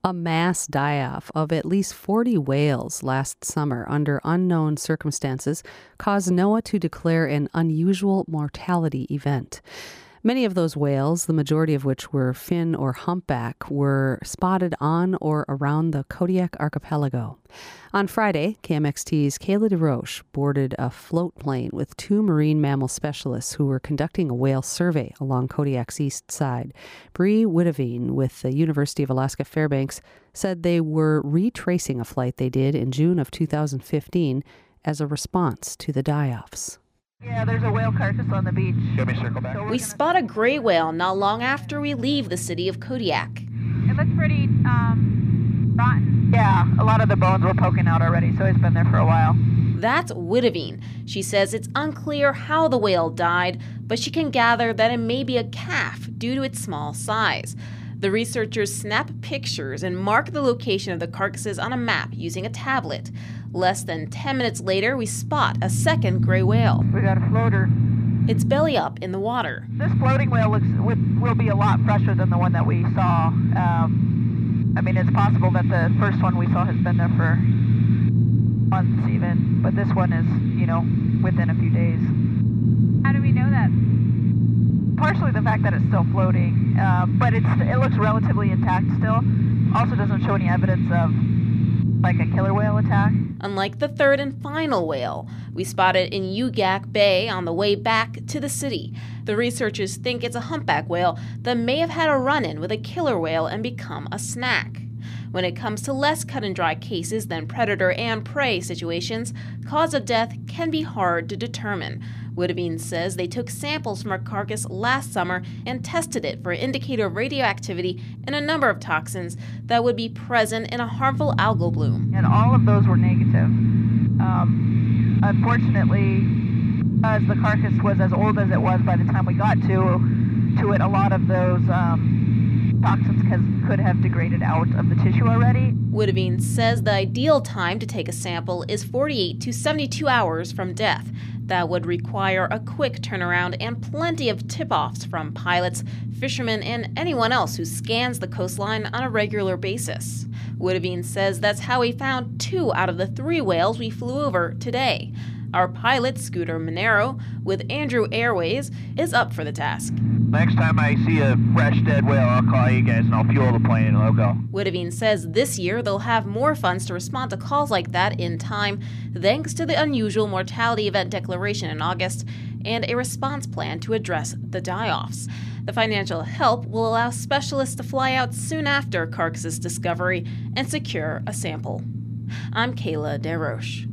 A mass die-off of at least 40 whales last summer under unknown circumstances caused NOAA to declare an unusual mortality event. Many of those whales, the majority of which were fin or humpback, were spotted on or around the Kodiak archipelago. On Friday, KMXT's Kayla DeRoche boarded a float plane with two marine mammal specialists who were conducting a whale survey along Kodiak's east side. Bree Witteveen with the University of Alaska Fairbanks said they were retracing a flight they did in June of 2015 as a response to the die-offs. Yeah, there's a whale carcass on the beach. Let me circle back. We spot a gray whale not long after we leave the city of Kodiak. It looks pretty rotten. Yeah, a lot of the bones were poking out already, so it's been there for a while. That's Witteveen. She says it's unclear how the whale died, but she can gather that it may be a calf due to its small size. The researchers snap pictures and mark the location of the carcasses on a map using a tablet. Less than 10 minutes later, we spot a second gray whale. We got a floater. It's belly up in the water. This floating whale will be a lot fresher than the one that we saw. It's possible that the first one we saw has been there for months even, but this one is, within a few days. How do we know that? Partially the fact that it's still floating, but it looks relatively intact still. Also doesn't show any evidence of like a killer whale attack. Unlike the third and final whale, we spotted in Ugak Bay on the way back to the city. The researchers think it's a humpback whale that may have had a run-in with a killer whale and become a snack. When it comes to less cut-and-dry cases than predator and prey situations, cause of death can be hard to determine. Witteveen says they took samples from a carcass last summer and tested it for an indicator of radioactivity and a number of toxins that would be present in a harmful algal bloom. And all of those were negative. Unfortunately, as the carcass was as old as it was by the time we got to it, a lot of those toxins could have degraded out of the tissue already. Witteveen says the ideal time to take a sample is 48 to 72 hours from death. That would require a quick turnaround and plenty of tip-offs from pilots, fishermen, and anyone else who scans the coastline on a regular basis. Witteveen says that's how we found 2 out of the 3 whales we flew over today. Our pilot, Scooter Monero, with Andrew Airways, is up for the task. Next time I see a fresh dead whale, I'll call you guys and I'll fuel the plane and I'll go. Witteveen says this year they'll have more funds to respond to calls like that in time, thanks to the unusual mortality event declaration in August and a response plan to address the die-offs. The financial help will allow specialists to fly out soon after carcass discovery and secure a sample. I'm Kayla DeRoche.